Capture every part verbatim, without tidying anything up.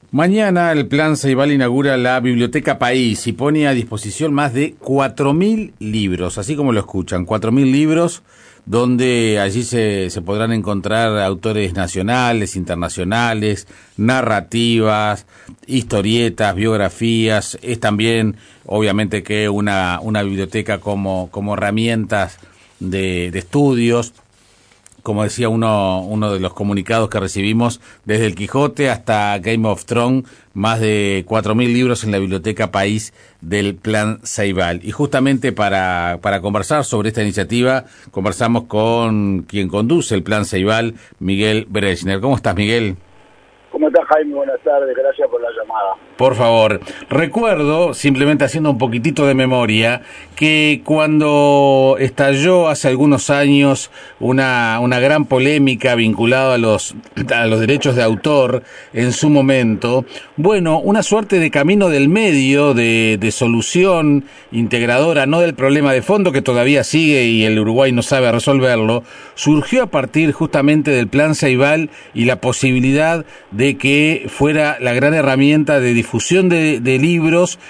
Mañana el Plan Ceibal inaugura la Biblioteca País y pone a disposición más de cuatro mil libros, así como lo escuchan, cuatro mil libros donde allí se, se podrán encontrar autores nacionales, internacionales, narrativas, historietas, biografías. Es también, obviamente, que una, una biblioteca como, como herramientas de, de estudios. Como decía uno uno de los comunicados que recibimos, desde el Quijote hasta Game of Thrones, más de cuatro mil libros en la Biblioteca País del Plan Ceibal. Y justamente para, para conversar sobre esta iniciativa, conversamos con quien conduce el Plan Ceibal, Miguel Brechner. ¿Cómo estás, Miguel? ¿Cómo estás, Jaime? Buenas tardes, gracias por la llamada. Por favor, recuerdo, simplemente haciendo un poquitito de memoria, que cuando estalló hace algunos años una, una gran polémica vinculada a los, a los derechos de autor en su momento, bueno, una suerte de camino del medio, de, de solución integradora, no del problema de fondo que todavía sigue y el Uruguay no sabe resolverlo, surgió a partir justamente del Plan Ceibal y la posibilidad de que fuera la gran herramienta de difusión de, de libros,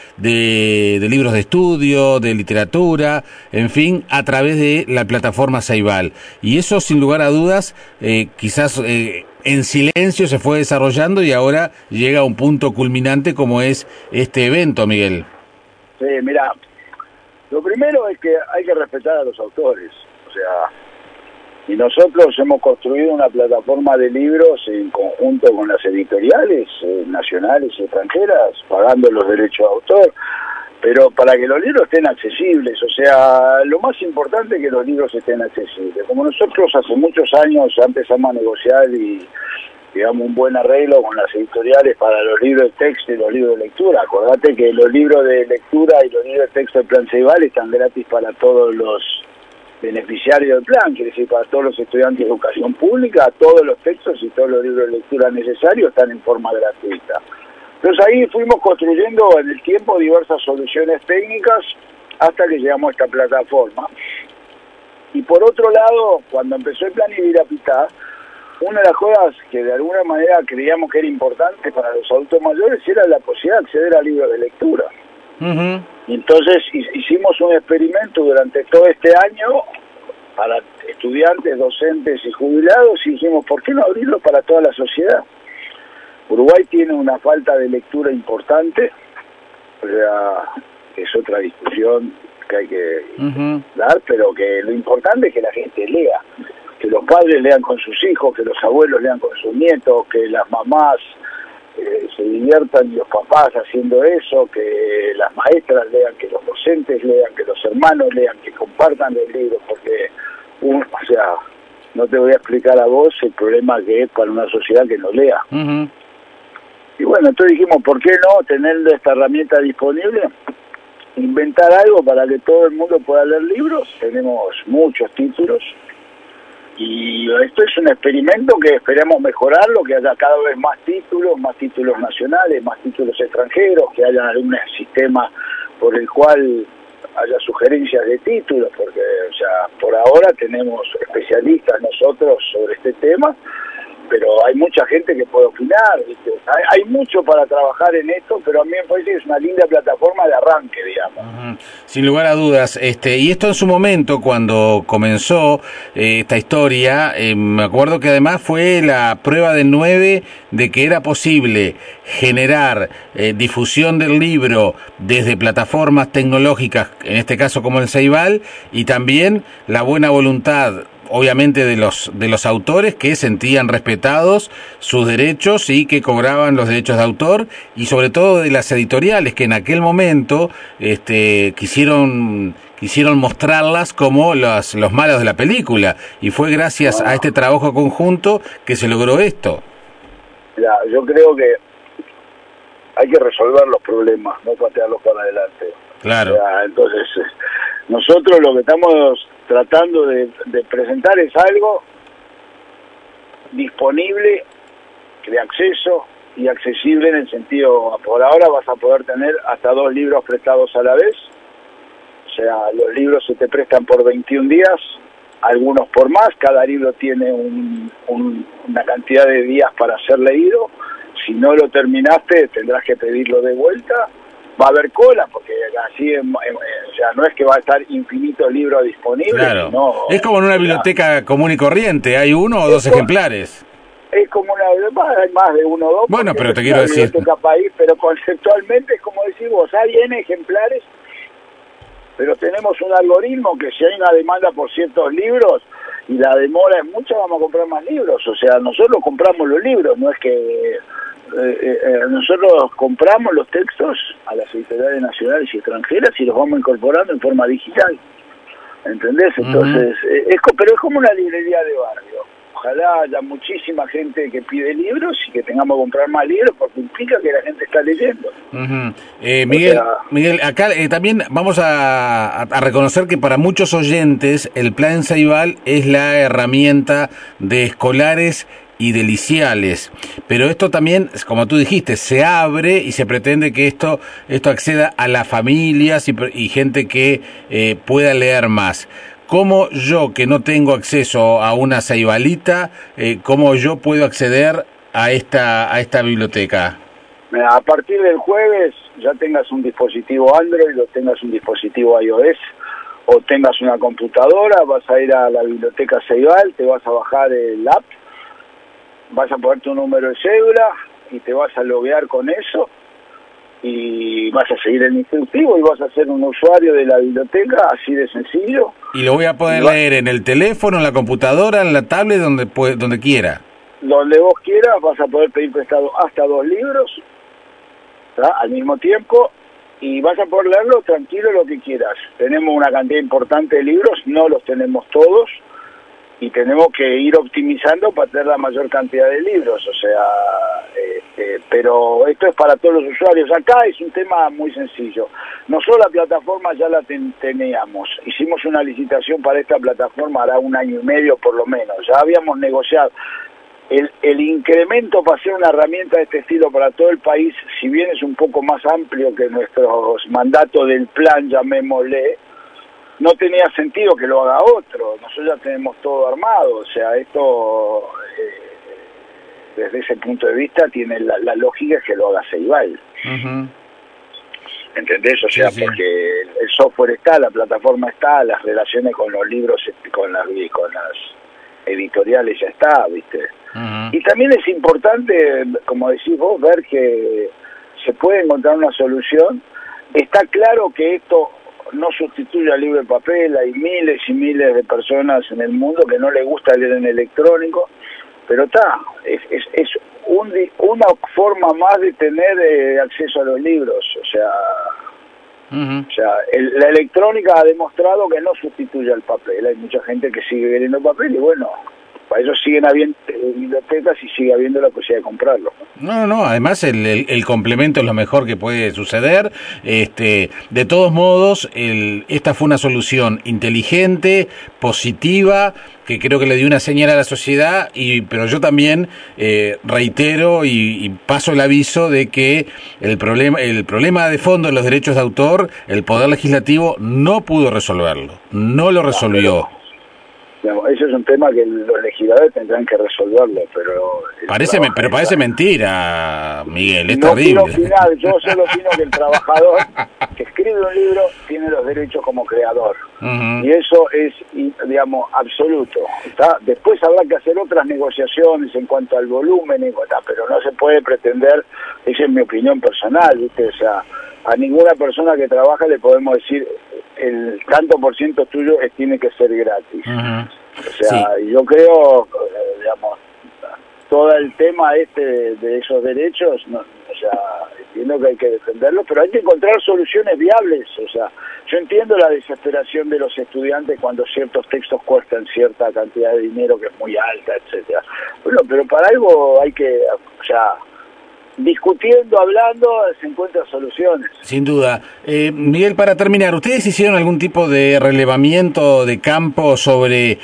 de, de libros de estudio, de literatura, en fin, a través de la plataforma Ceibal. Y eso, sin lugar a dudas, eh, quizás eh, en silencio se fue desarrollando y ahora llega a un punto culminante como es este evento, Miguel. Sí, mira, lo primero es que hay que respetar a los autores, o sea... Y nosotros hemos construido una plataforma de libros en conjunto con las editoriales eh, nacionales y extranjeras, pagando los derechos de autor, pero para que los libros estén accesibles, o sea, lo más importante es que los libros estén accesibles. Como nosotros hace muchos años ya empezamos a negociar y, digamos, un buen arreglo con las editoriales para los libros de texto y los libros de lectura. Acordate que los libros de lectura y los libros de texto del Plan Ceibal están gratis para todos los beneficiarios del plan, quiere decir para todos los estudiantes de educación pública, todos los textos y todos los libros de lectura necesarios están en forma gratuita. Entonces ahí fuimos construyendo en el tiempo diversas soluciones técnicas hasta que llegamos a esta plataforma. Y por otro lado, cuando empezó el plan Ibirapitá, una de las cosas que de alguna manera creíamos que era importante para los adultos mayores era la posibilidad de acceder a libros de lectura. Uh-huh. Entonces hicimos un experimento durante todo este año para estudiantes, docentes y jubilados y dijimos, ¿por qué no abrirlo para toda la sociedad? Uruguay tiene una falta de lectura importante, o sea, es otra discusión que hay que uh-huh. dar, pero que lo importante es que la gente lea, que los padres lean con sus hijos, que los abuelos lean con sus nietos, que las mamás Eh, se diviertan y los papás haciendo eso, que las maestras lean, que los docentes lean, que los hermanos lean, que compartan los libros, porque, un, o sea, no te voy a explicar a vos el problema que es para una sociedad que no lea. Uh-huh. Y bueno, entonces dijimos, ¿por qué no tener esta herramienta disponible? Inventar algo para que todo el mundo pueda leer libros. Tenemos muchos títulos. Y esto es un experimento que esperamos mejorarlo, que haya cada vez más títulos, más títulos nacionales, más títulos extranjeros, que haya algún sistema por el cual haya sugerencias de títulos, porque o sea, por ahora tenemos especialistas nosotros sobre este tema, pero hay mucha gente que puede opinar, ¿viste? Hay, hay mucho para trabajar en esto, pero a mí me parece que es una linda plataforma de arranque, digamos. Uh-huh. Sin lugar a dudas, este, y esto en su momento, cuando comenzó eh, esta historia, eh, me acuerdo que además fue la prueba del nueve de que era posible generar eh, difusión del libro desde plataformas tecnológicas, en este caso como el Ceibal, y también la buena voluntad obviamente de los de los autores que sentían respetados sus derechos y que cobraban los derechos de autor, y sobre todo de las editoriales que en aquel momento este quisieron quisieron mostrarlas como los los malos de la película, y fue gracias a este trabajo conjunto que se logró esto. Ya, yo creo que hay que resolver los problemas, no patearlos para adelante. Claro. O sea, entonces nosotros lo que estamos tratando de, de presentar es algo disponible, de acceso y accesible en el sentido, por ahora vas a poder tener hasta dos libros prestados a la vez, o sea, los libros se te prestan por veintiún días, algunos por más, cada libro tiene un, un, una cantidad de días para ser leído. si no lo terminaste tendrás que pedirlo de vuelta. Va a haber cola, porque así, en, en, o sea, no es que va a estar infinitos libros disponibles. Claro. Sino, es como en una biblioteca común y corriente, hay uno o dos como, ejemplares. Es como una, hay más de uno o dos. Bueno, pero te es quiero una decir... biblioteca país, pero conceptualmente es como decir vos, hay N ejemplares, pero tenemos un algoritmo que si hay una demanda por ciertos libros y la demora es mucha, vamos a comprar más libros. O sea, nosotros compramos los libros, no es que... Eh, eh, nosotros compramos los textos a las editoriales nacionales y extranjeras y los vamos incorporando en forma digital, ¿entendés? Entonces, uh-huh. eh, es, pero es como una librería de barrio. Ojalá haya muchísima gente que pide libros y que tengamos que comprar más libros, porque implica que la gente está leyendo. Uh-huh. eh, Miguel, o sea, Miguel, acá eh, también vamos a, a reconocer que para muchos oyentes el Plan Ceibal es la herramienta de escolares y de liceales, pero esto también, como tú dijiste, se abre y se pretende que esto esto acceda a las familias y, y gente que eh, pueda leer más. ¿Cómo yo, que no tengo acceso a una ceibalita, eh, cómo yo puedo acceder a esta a esta biblioteca? Mira, a partir del jueves ya tengas un dispositivo Android o tengas un dispositivo iOS o tengas una computadora, vas a ir a la biblioteca Ceibal, te vas a bajar el app, vas a poner tu número de cédula y te vas a loguear con eso y vas a seguir el instructivo y vas a ser un usuario de la biblioteca, así de sencillo. Y lo voy a poder va... leer en el teléfono, en la computadora, en la tablet, donde donde quiera. Donde vos quieras, vas a poder pedir prestado hasta dos libros, ¿tá? Al mismo tiempo, y vas a poder leerlo tranquilo lo que quieras. Tenemos una cantidad importante de libros, no los tenemos todos, y tenemos que ir optimizando para tener la mayor cantidad de libros, o sea, este, pero esto es para todos los usuarios. Acá es un tema muy sencillo. Nosotros la plataforma ya la ten, teníamos, hicimos una licitación para esta plataforma hará un año y medio por lo menos, ya habíamos negociado. El, el incremento para hacer una herramienta de este estilo para todo el país, si bien es un poco más amplio que nuestros mandatos del plan, llamémosle, no tenía sentido que lo haga otro. Nosotros ya tenemos todo armado, o sea, esto eh, desde ese punto de vista tiene la, la lógica es que lo haga Ceibal. Uh-huh. ¿Entendés? O sea, sí, sí. Porque el software está, la plataforma está, las relaciones con los libros, con las, con las editoriales ya está, ¿viste? Uh-huh. Y también es importante, como decís vos, ver que se puede encontrar una solución. Está claro que esto no sustituye al libro de papel, hay miles y miles de personas en el mundo que no les gusta leer en electrónico, pero está, es, es, es un, una forma más de tener eh, acceso a los libros, o sea, uh-huh. o sea el, la electrónica ha demostrado que no sustituye al papel, hay mucha gente que sigue leyendo papel y bueno, para eso siguen habiendo bibliotecas y sigue habiendo la posibilidad de comprarlo. No, no, además el, el, el complemento es lo mejor que puede suceder. Este, de todos modos, el, esta fue una solución inteligente, positiva, que creo que le dio una señal a la sociedad, y pero yo también eh, reitero y, y paso el aviso de que el problema, el problema de fondo de los derechos de autor, el Poder Legislativo no pudo resolverlo, no lo resolvió. No, Digamos, ese es un tema que los legisladores tendrán que resolverlo, pero... Parece, me, pero parece mentira, Miguel, es no terrible. Opinar, yo solo opino que el trabajador que escribe un libro tiene los derechos como creador. Uh-huh. Y eso es, digamos, absoluto. ¿Está? Después habrá que hacer otras negociaciones en cuanto al volumen, y, pero no se puede pretender, esa es mi opinión personal, ¿viste? O sea, a ninguna persona que trabaja le podemos decir el tanto por ciento tuyo es, tiene que ser gratis. Uh-huh. O sea, sí. Yo creo, digamos, todo el tema este de, de esos derechos, no, o sea, entiendo que hay que defenderlos, pero hay que encontrar soluciones viables. O sea, yo entiendo la desesperación de los estudiantes cuando ciertos textos cuestan cierta cantidad de dinero que es muy alta, etcétera. Bueno, pero para algo hay que, o sea, discutiendo, hablando, se encuentran soluciones. Sin duda. Eh, Miguel, para terminar, ¿ustedes hicieron algún tipo de relevamiento de campo sobre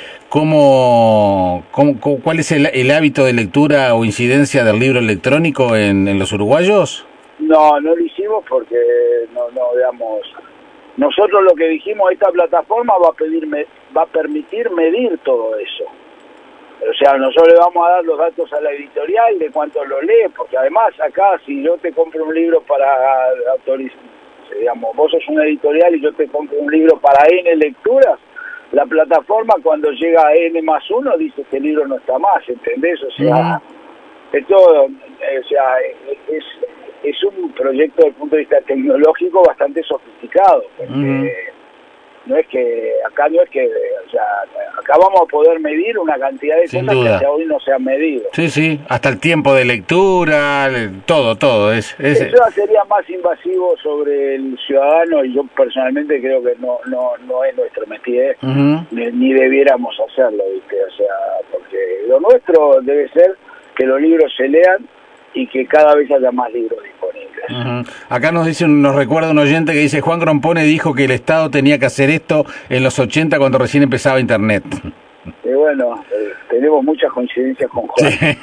cómo, cómo cuál es el, el hábito de lectura o incidencia del libro electrónico en, en los uruguayos? No, no lo hicimos porque, no, no, digamos, nosotros lo que dijimos, esta plataforma va a pedir, va a permitir medir todo eso. O sea, nosotros le vamos a dar los datos a la editorial de cuánto lo lee, porque además acá si yo te compro un libro para autorizar, digamos, vos sos una editorial y yo te compro un libro para N lecturas, la plataforma cuando llega a N más uno dice que el libro no está más, ¿entendés? O sea, uh-huh. esto, o sea, es, es un proyecto desde el punto de vista tecnológico bastante sofisticado, porque uh-huh. no es que, acá no es que, o sea, acá vamos a poder medir una cantidad de Sin cosas duda. que hasta hoy no se han medido. Sí, sí, hasta el tiempo de lectura, todo, todo. Es, es... Eso sería más invasivo sobre el ciudadano y yo personalmente creo que no no no es nuestro métier, uh-huh. ni, ni debiéramos hacerlo, ¿viste? O sea, porque lo nuestro debe ser que los libros se lean y que cada vez haya más libros disponibles. Uh-huh. Acá nos dice, nos recuerda un oyente que dice, Juan Grompone dijo que el Estado tenía que hacer esto en los ochenta cuando recién empezaba Internet. Y bueno, eh, tenemos muchas coincidencias con Juan. Sí.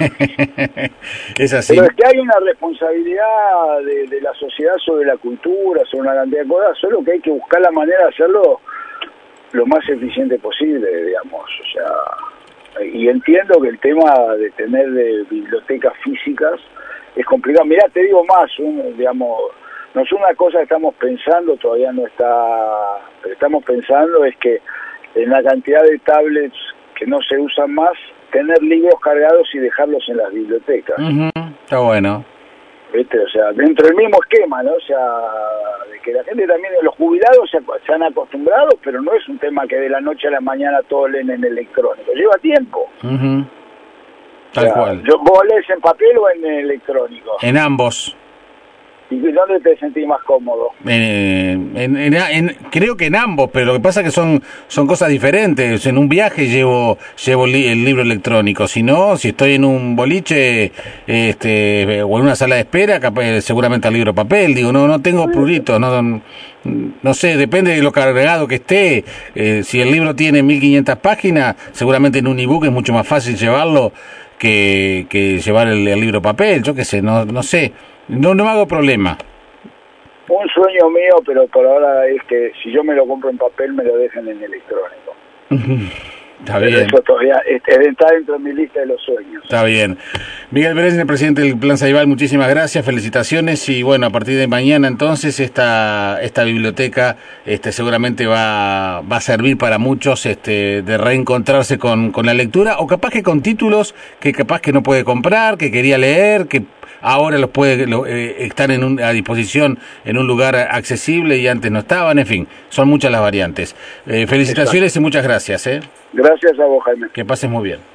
Es así. Pero es que hay una responsabilidad de, de la sociedad sobre la cultura, sobre una cantidad de cosas, solo que hay que buscar la manera de hacerlo lo más eficiente posible, digamos. O sea, y entiendo que el tema de tener de bibliotecas físicas es complicado. Mirá, te digo más, un, digamos, no es una cosa que estamos pensando, todavía no está, pero estamos pensando es que en la cantidad de tablets que no se usan más, tener libros cargados y dejarlos en las bibliotecas. Uh-huh. Está bueno. ¿Viste? O sea, dentro del mismo esquema, ¿no? O sea, de que la gente también, los jubilados se, se han acostumbrado, pero no es un tema que de la noche a la mañana todos leen en electrónico, lleva tiempo. Uh-huh. Tal o sea, cual. Yo, ¿vos lees en papel o en electrónico? En ambos. ¿Y dónde te sentís más cómodo? Eh, en, en, en, creo que en ambos, pero lo que pasa es que son son cosas diferentes. En un viaje llevo llevo li, el libro electrónico, si no, si estoy en un boliche este o en una sala de espera, capaz, seguramente al libro papel. Digo, no no tengo prurito, no no sé, depende de lo cargado que esté. Eh, si el libro tiene mil quinientas páginas, seguramente en un ebook es mucho más fácil llevarlo que, que llevar el, el libro papel. Yo qué sé, no no sé. No, no me hago problema. Un sueño mío, pero por ahora es que si yo me lo compro en papel, me lo dejen en electrónico. Está pero bien. Eso todavía está dentro de mi lista de los sueños. Está bien. Miguel Pérez, el presidente del Plan Ceibal, muchísimas gracias, felicitaciones y bueno, a partir de mañana entonces esta esta biblioteca este seguramente va va a servir para muchos este de reencontrarse con, con la lectura o capaz que con títulos que capaz que no puede comprar, que quería leer, que ahora los puede lo, eh, estar en un, a disposición en un lugar accesible y antes no estaban, en fin, son muchas las variantes. Eh, felicitaciones Exacto. Y muchas gracias. ¿eh? Gracias a vos, Jaime. Que pases muy bien.